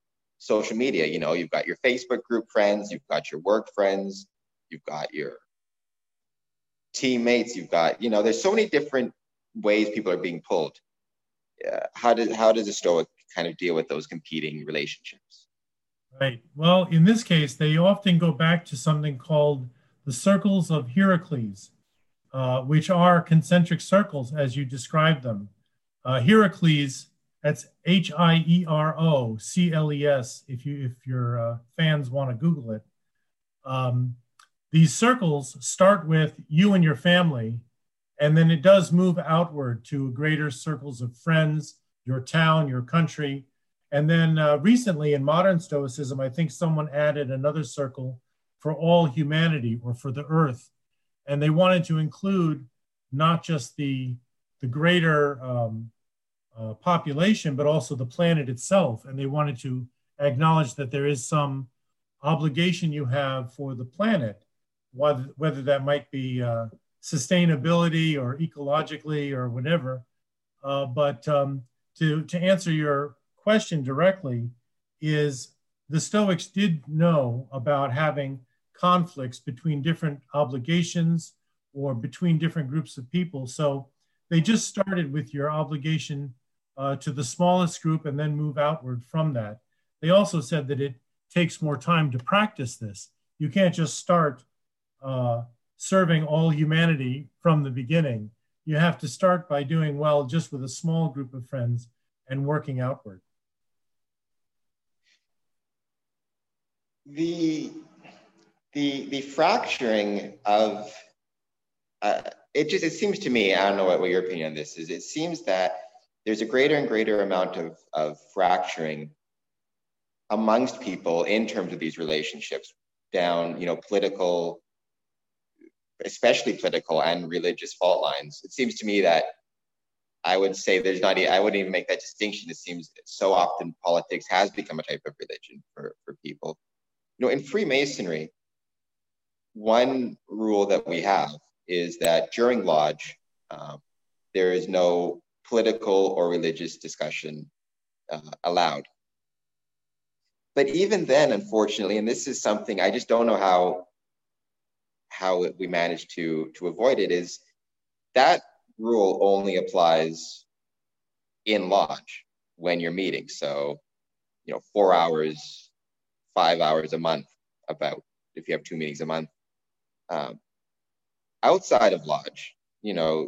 social media. You know, you've got your Facebook group friends, you've got your work friends, you've got your teammates, you've got, you know, there's so many different ways people are being pulled. Uh, how does how does a Stoic kind of deal with those competing relationships? Right. Well, in this case, they often go back to something called the circles of Heracles, uh, which are concentric circles as you describe them. Uh, Heracles, that's H I E R O C L E S, if you if your uh, fans want to Google it. Um, these circles start with you and your family, and then it does move outward to greater circles of friends, your town, your country. And then uh, recently in modern Stoicism, I think someone added another circle for all humanity or for the earth. And they wanted to include not just the, the greater um, uh, population, but also the planet itself. And they wanted to acknowledge that there is some obligation you have for the planet, whether, whether that might be uh, sustainability or ecologically or whatever. Uh, but um, to, to answer your question directly, is the Stoics did know about having conflicts between different obligations or between different groups of people. So they just started with your obligation uh, to the smallest group and then move outward from that. They also said that it takes more time to practice this. You can't just start uh, serving all humanity from the beginning. You have to start by doing well just with a small group of friends and working outward. The the the fracturing of uh, it just it seems to me, I don't know what, what your opinion on this is. It seems that there's a greater and greater amount of of fracturing amongst people in terms of these relationships down, you know, political, especially political and religious fault lines. It seems to me that I would say there's not, I wouldn't even make that distinction. It seems so often politics has become a type of religion for, for people. You know, in Freemasonry, one rule that we have is that during Lodge, um, there is no political or religious discussion uh, allowed. But even then, unfortunately, and this is something I just don't know how how we managed to to avoid it, is that rule only applies in Lodge when you're meeting. So, you know, four hours, five hours a month, about if you have two meetings a month. Um, outside of Lodge, you know,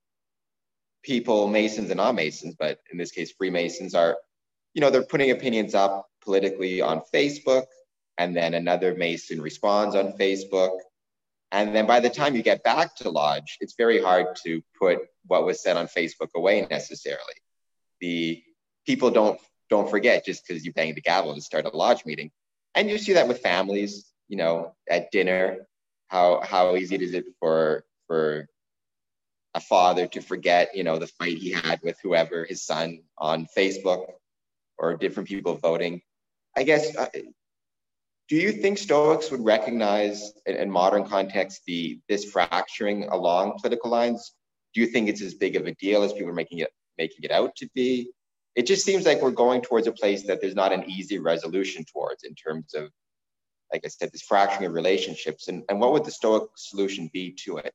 people, Masons and non-Masons, but in this case, Freemasons are, you know, they're putting opinions up politically on Facebook, and then another Mason responds on Facebook. And then by the time you get back to Lodge, it's very hard to put what was said on Facebook away necessarily. The people don't don't forget just because you bang the gavel to start a Lodge meeting. And you see that with families, you know, at dinner, how how easy is it for for a father to forget, you know, the fight he had with whoever, his son, on Facebook, or different people voting. I guess, uh, do you think Stoics would recognize in, in modern context the this fracturing along political lines? Do you think it's as big of a deal as people are making it making it out to be? It just seems like we're going towards a place that there's not an easy resolution towards, in terms of, like I said, this fracturing of relationships. And, and what would the Stoic solution be to it?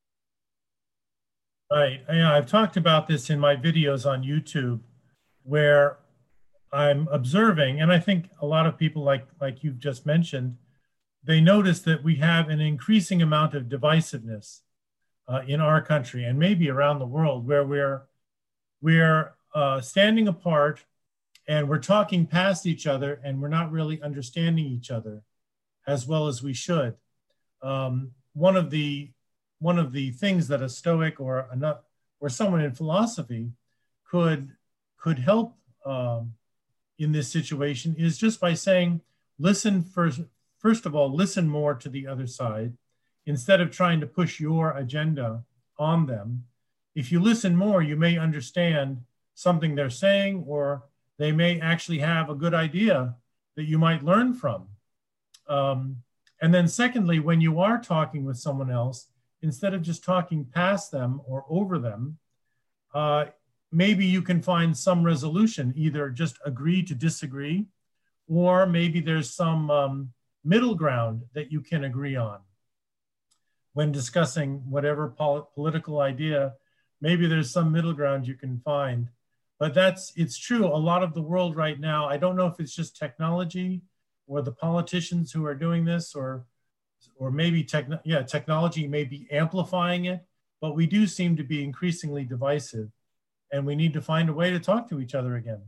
Right. Yeah, I've talked about this in my videos on YouTube, where I'm observing, and I think a lot of people, like like you've just mentioned, they notice that we have an increasing amount of divisiveness uh, in our country and maybe around the world, where we're we're uh, standing apart and we're talking past each other, and we're not really understanding each other as well as we should. Um, one of the one of the things that a Stoic or a, or someone in philosophy could could help um, in this situation is just by saying, listen first, first of all, listen more to the other side instead of trying to push your agenda on them. If you listen more, you may understand something they're saying, or they may actually have a good idea that you might learn from. Um, and then secondly, when you are talking with someone else, instead of just talking past them or over them, uh, maybe you can find some resolution, either just agree to disagree, or maybe there's some um, middle ground that you can agree on when discussing whatever pol- political idea. Maybe there's some middle ground you can find. But that's, it's true, a lot of the world right now, I don't know if it's just technology or the politicians who are doing this, or or maybe techn- yeah, technology may be amplifying it, but we do seem to be increasingly divisive, and we need to find a way to talk to each other again.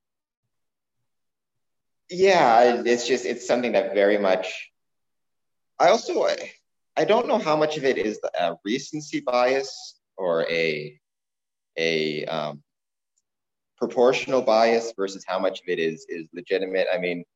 Yeah, it's just, it's something that very much, I also, I, I don't know how much of it is a recency bias or a, a um, proportional bias versus how much of it is, is legitimate. I mean,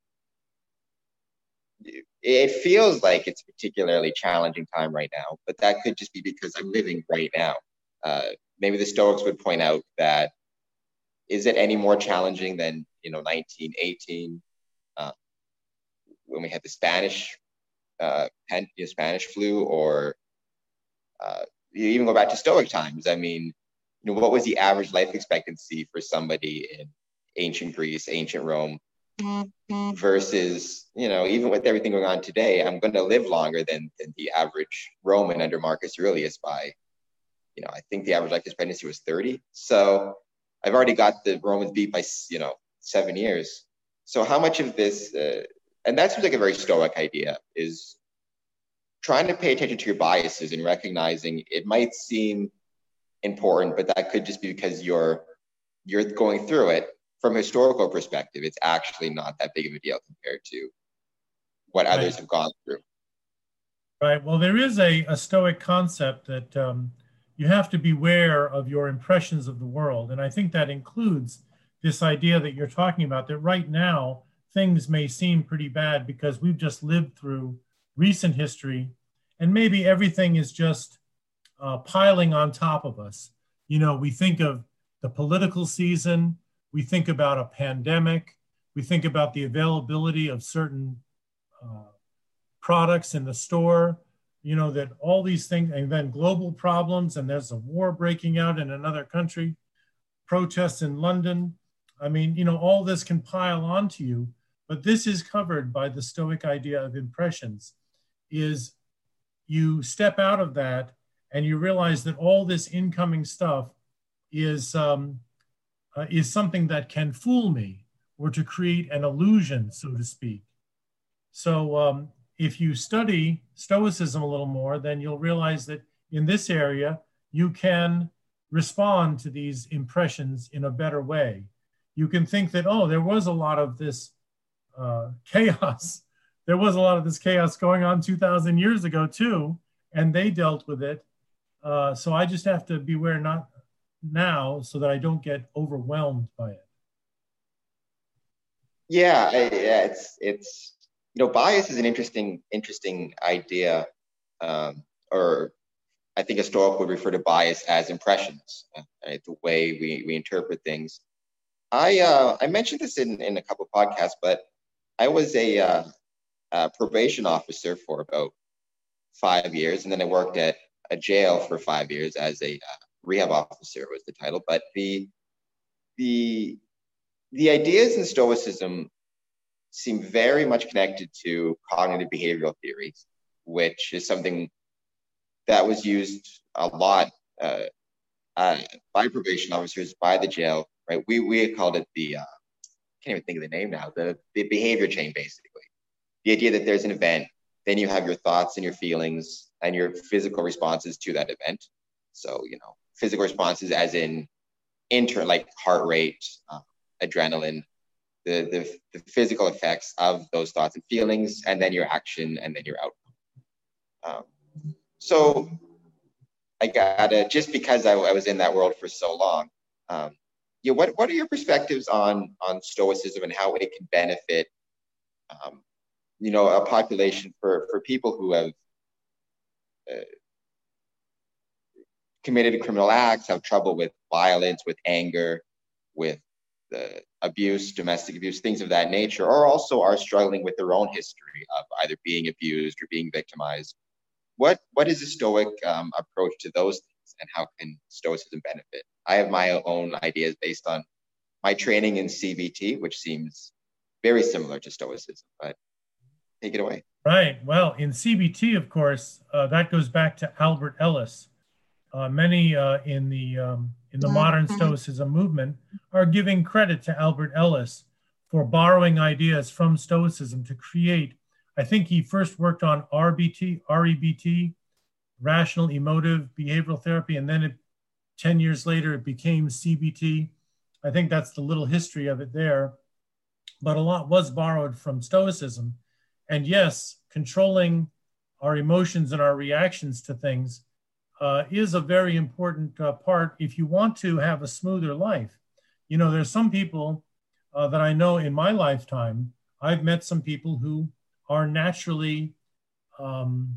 it feels like it's a particularly challenging time right now, but that could just be because I'm living right now. Uh, maybe the Stoics would point out that, is it any more challenging than, you know, nineteen eighteen, uh, when we had the Spanish, uh, pen, you know, Spanish flu, or uh, you even go back to Stoic times. I mean, you know, what was the average life expectancy for somebody in ancient Greece, ancient Rome, versus, you know, even with everything going on today, I'm going to live longer than, than the average Roman under Marcus Aurelius by, you know, I think the average life expectancy was thirty. So I've already got the Romans beat by, you know, seven years. So how much of this, uh, and that seems like a very Stoic idea, is trying to pay attention to your biases and recognizing it might seem important, but that could just be because you're you're going through it. From a historical perspective, it's actually not that big of a deal compared to what Right. others have gone through. Right. Well, there is a, a Stoic concept that um, you have to beware of your impressions of the world. And I think that includes this idea that you're talking about, that right now things may seem pretty bad because we've just lived through recent history, and maybe everything is just uh, piling on top of us. You know, we think of the political season, we think about a pandemic, we think about the availability of certain uh, products in the store, you know, that all these things, and then global problems, and there's a war breaking out in another country, protests in London. I mean, you know, all this can pile onto you, but this is covered by the Stoic idea of impressions, is you step out of that and you realize that all this incoming stuff is, um, uh, is something that can fool me, or to create an illusion, so to speak. So um, if you study Stoicism a little more, then you'll realize that in this area, you can respond to these impressions in a better way. You can think that, oh, there was a lot of this uh, chaos. There was a lot of this chaos going on two thousand years ago too, and they dealt with it. Uh, so I just have to beware not now so that I don't get overwhelmed by it. Yeah, I, yeah, it's it's you know, bias is an interesting interesting idea, um, or I think a Stoic would refer to bias as impressions, right? The way we we interpret things. I uh, I mentioned this in in a couple of podcasts, but I was a, uh, a probation officer for about five years, and then I worked at a jail for five years as a uh, rehab officer was the title. But the the the ideas in Stoicism seem very much connected to cognitive behavioral theories, which is something that was used a lot uh, uh, by probation officers, by the jail. Right? We we called it the uh, can't even think of the name now. The the behavior chain, basically. The idea that there's an event, then you have your thoughts and your feelings and your physical responses to that event. So, you know, physical responses as in inter, like heart rate, uh, adrenaline, the, the the physical effects of those thoughts and feelings, and then your action, and then your outcome. Um, so I got it just because I, I was in that world for so long. Um, yeah, what what are your perspectives on on Stoicism and how it can benefit, um, you know, a population for for people who have uh, committed criminal acts, have trouble with violence, with anger, with the abuse, domestic abuse, things of that nature, or also are struggling with their own history of either being abused or being victimized. What what is a Stoic um, approach to those things, and how can Stoicism benefit? I have my own ideas based on my training in C B T, which seems very similar to Stoicism, but take it away. Right. Well, in C B T, of course, uh, that goes back to Albert Ellis. Uh, many uh, in the um, in the modern Stoicism movement are giving credit to Albert Ellis for borrowing ideas from Stoicism to create. I think he first worked on R B T, R E B T, rational emotive behavioral therapy, and then it, ten years later it became C B T. I think that's the little history of it there. But a lot was borrowed from Stoicism. And yes, controlling our emotions and our reactions to things uh, is a very important uh, part if you want to have a smoother life. You know, there's some people uh, that I know in my lifetime, I've met some people who are naturally um,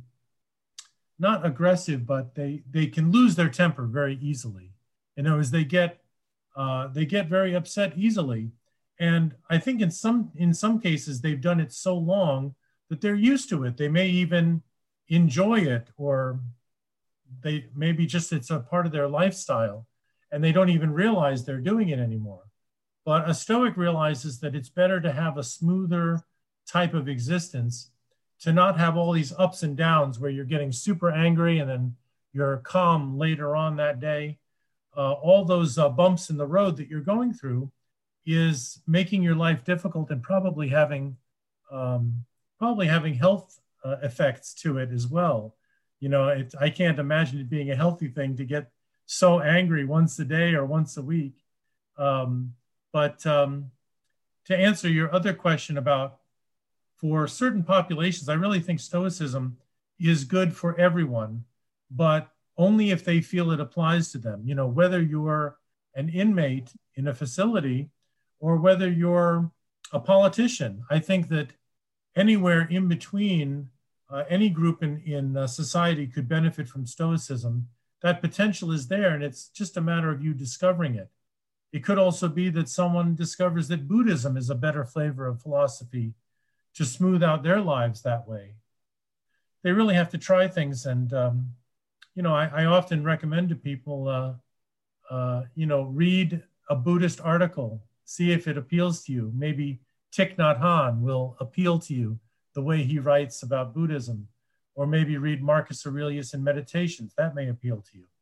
not aggressive, but they, they can lose their temper very easily. In other words, they get, uh, they get very upset easily. And I think in some, in some cases, they've done it so long that they're used to it. They may even enjoy it, or they maybe just it's a part of their lifestyle and they don't even realize they're doing it anymore. But a Stoic realizes that it's better to have a smoother type of existence, to not have all these ups and downs where you're getting super angry and then you're calm later on that day. Uh, all those uh, bumps in the road that you're going through is making your life difficult and probably having um, probably having health uh, effects to it as well. You know, it, I can't imagine it being a healthy thing to get so angry once a day or once a week. Um, but um, to answer your other question about, for certain populations, I really think Stoicism is good for everyone, but only if they feel it applies to them. You know, whether you're an inmate in a facility or whether you're a politician, I think that anywhere in between, uh, any group in, in uh, society could benefit from Stoicism. That potential is there, and it's just a matter of you discovering it. It could also be that someone discovers that Buddhism is a better flavor of philosophy to smooth out their lives that way. They really have to try things. And, um, you know, I, I often recommend to people, uh, uh, you know, read a Buddhist article, see if it appeals to you. Maybe Thich Nhat Hanh will appeal to you the way he writes about Buddhism, or maybe read Marcus Aurelius in Meditations. That may appeal to you.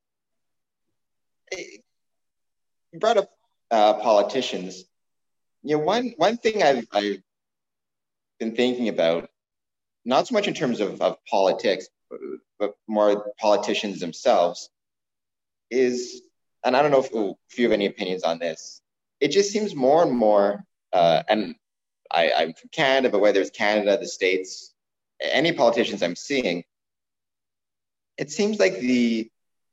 You brought up uh, politicians. You know, one one thing I've, I've been thinking about, not so much in terms of, of politics, but, but more politicians themselves, is, and I don't know if, if you have any opinions on this, it just seems more and more, uh, and I, I'm from Canada, but whether it's Canada, the States, any politicians I'm seeing, it seems like the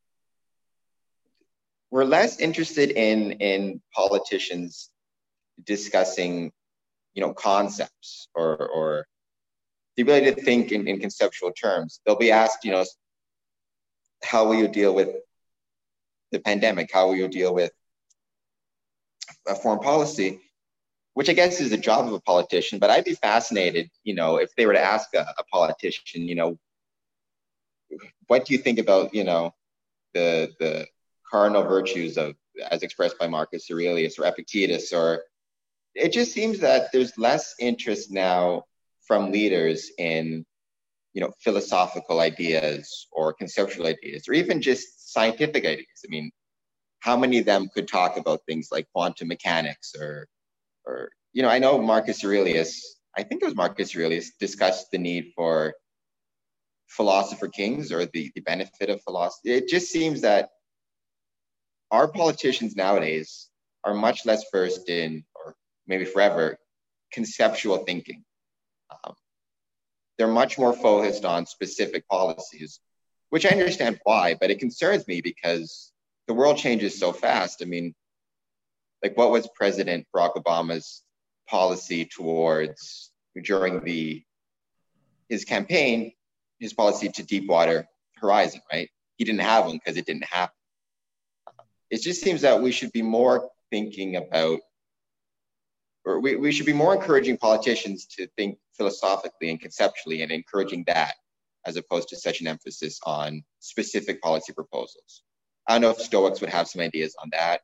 we're less interested in in politicians discussing, you know, concepts or or the ability to think in, in conceptual terms. They'll be asked, you know, how will you deal with the pandemic? How will you deal with a foreign policy? Which I guess is the job of a politician, but I'd be fascinated, you know, if they were to ask a, a politician, you know, what do you think about, you know, the the cardinal virtues of, as expressed by Marcus Aurelius or Epictetus, or it just seems that there's less interest now from leaders in, you know, philosophical ideas or conceptual ideas, or even just scientific ideas. I mean, how many of them could talk about things like quantum mechanics or Or, you know, I know Marcus Aurelius, I think it was Marcus Aurelius, discussed the need for philosopher kings, or the, the benefit of philosophy. It just seems that our politicians nowadays are much less versed in, or maybe forever, conceptual thinking. Um, they're much more focused on specific policies, which I understand why, but it concerns me because the world changes so fast. I mean, like, what was President Barack Obama's policy towards, during the his campaign, his policy to Deepwater Horizon, right? He didn't have one because it didn't happen. It just seems that we should be more thinking about, or we, we should be more encouraging politicians to think philosophically and conceptually, and encouraging that, as opposed to such an emphasis on specific policy proposals. I don't know if Stoics would have some ideas on that.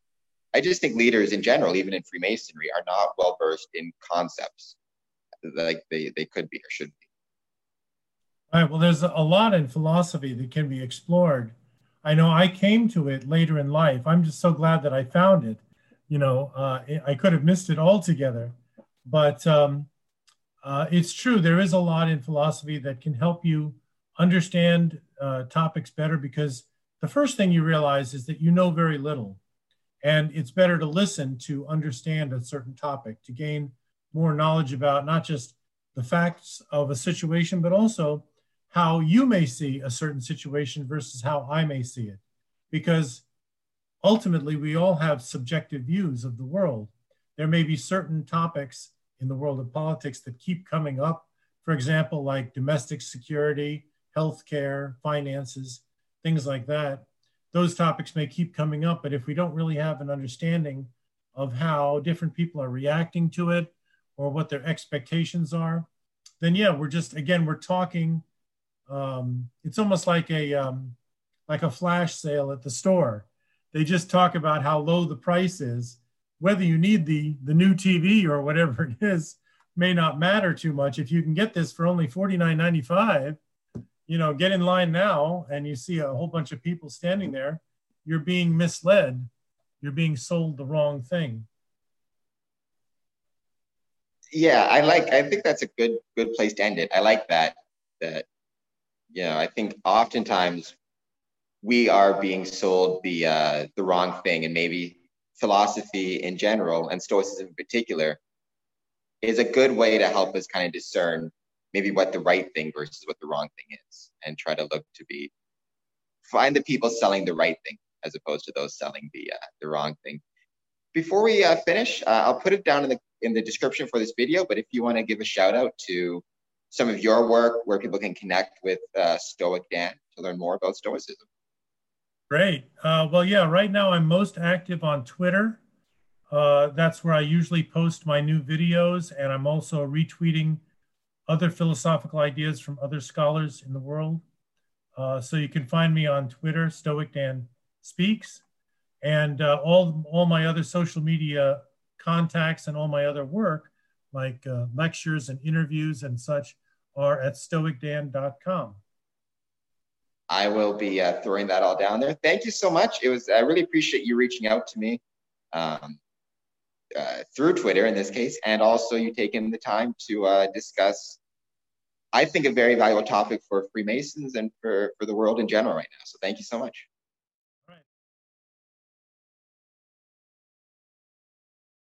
I just think leaders in general, even in Freemasonry, are not well versed in concepts like they, they could be or should be. All right. Well, there's a lot in philosophy that can be explored. I know I came to it later in life. I'm just so glad that I found it. You know, uh, I could have missed it altogether, but um, uh, it's true. There is a lot in philosophy that can help you understand uh, topics better, because the first thing you realize is that you know very little, and it's better to listen to understand a certain topic, to gain more knowledge about not just the facts of a situation, but also how you may see a certain situation versus how I may see it. Because ultimately, we all have subjective views of the world. There may be certain topics in the world of politics that keep coming up, for example, like domestic security, healthcare, finances, things like that. Those topics may keep coming up, but if we don't really have an understanding of how different people are reacting to it or what their expectations are, then yeah, we're just, again, we're talking. Um, it's almost like a um, like a flash sale at the store. They just talk about how low the price is. Whether you need the, the new T V or whatever it is may not matter too much. If you can get this for only forty-nine ninety-five, you know, get in line now, and you see a whole bunch of people standing there, you're being misled. You're being sold the wrong thing. Yeah, I like, I think that's a good, good place to end it. I like that, that, you know, I think oftentimes we are being sold the, uh, the wrong thing, and maybe philosophy in general and Stoicism in particular is a good way to help us kind of discern maybe what the right thing versus what the wrong thing is, and try to look to be, find the people selling the right thing as opposed to those selling the, uh, the wrong thing. Before we uh, finish, uh, I'll put it down in the, in the description for this video, but if you want to give a shout out to some of your work where people can connect with uh, Stoic Dan to learn more about Stoicism. Great. Uh, well, yeah, right now I'm most active on Twitter. Uh, that's where I usually post my new videos, and I'm also retweeting other philosophical ideas from other scholars in the world. Uh, so you can find me on Twitter, Stoic Dan Speaks, and uh, all, all my other social media contacts and all my other work, like uh, lectures and interviews and such, are at stoic dan dot com. I will be uh, throwing that all down there. Thank you so much. It was, I really appreciate you reaching out to me um, uh, through Twitter in this case, and also you taking the time to uh, discuss, I think, a very valuable topic for Freemasons and for, for the world in general right now. So thank you so much.